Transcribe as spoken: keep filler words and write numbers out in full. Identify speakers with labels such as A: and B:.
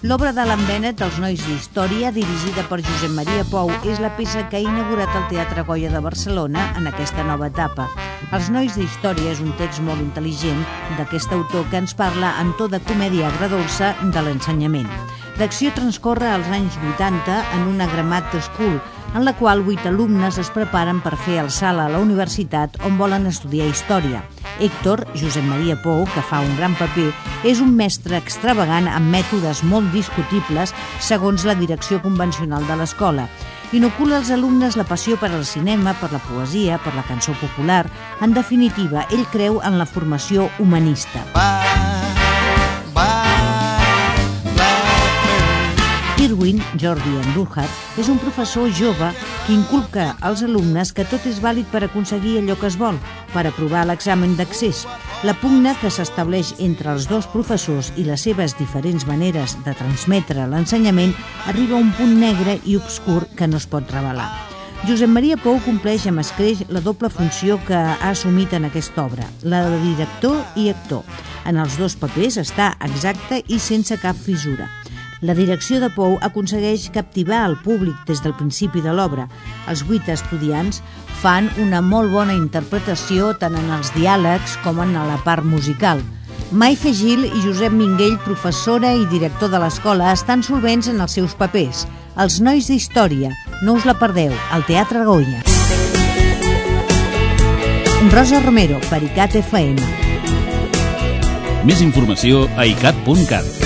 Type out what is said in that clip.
A: L'obra d'Alan Bennett, Els nois d'història, dirigida per Josep Maria Pou, és la peça que ha inaugurat el Teatre Goya de Barcelona en aquesta nova etapa. Els nois d'història és un text molt intel·ligent d'aquest autor que ens parla en to de comèdia agredolça de l'ensenyament. L'acció transcorre als anys vuitanta en una grammar school, en la qual vuit alumnes es preparen per fer el salt a la universitat on volen estudiar història. Héctor, Josep Maria Pou, que fa un gran paper, és un mestre extravagant amb mètodes molt discutibles segons la direcció convencional de l'escola. Inocula als alumnes la passió per al cinema, per la poesia, per la cançó popular. En definitiva, ell creu en la formació humanista. Irwin, Jordi Andújar, és un professor jove que inculca als alumnes que tot és vàlid per aconseguir allò que es vol, per aprovar l'examen d'accés. La pugna que s'estableix entre els dos professors i les seves diferents maneres de transmetre l'ensenyament arriba a un punt negre i obscur que no es pot revelar. Josep Maria Pou compleix amb escreix la doble funció que ha assumit en aquesta obra, la de director i actor. En els dos papers està exacte i sense cap fissura. La direcció de Pou aconsegueix captivar el públic des del principi de l'obra. Els vuit estudiants fan una molt bona interpretació tant en els diàlegs com en la part musical. Maife Gil i Josep Minguell, professora i director de l'escola, estan solvents en els seus papers. Els nois d'història, no us la perdeu, al Teatre Goya. Rosa Romero, per I C A T F M.
B: Més informació a i cat punt cat.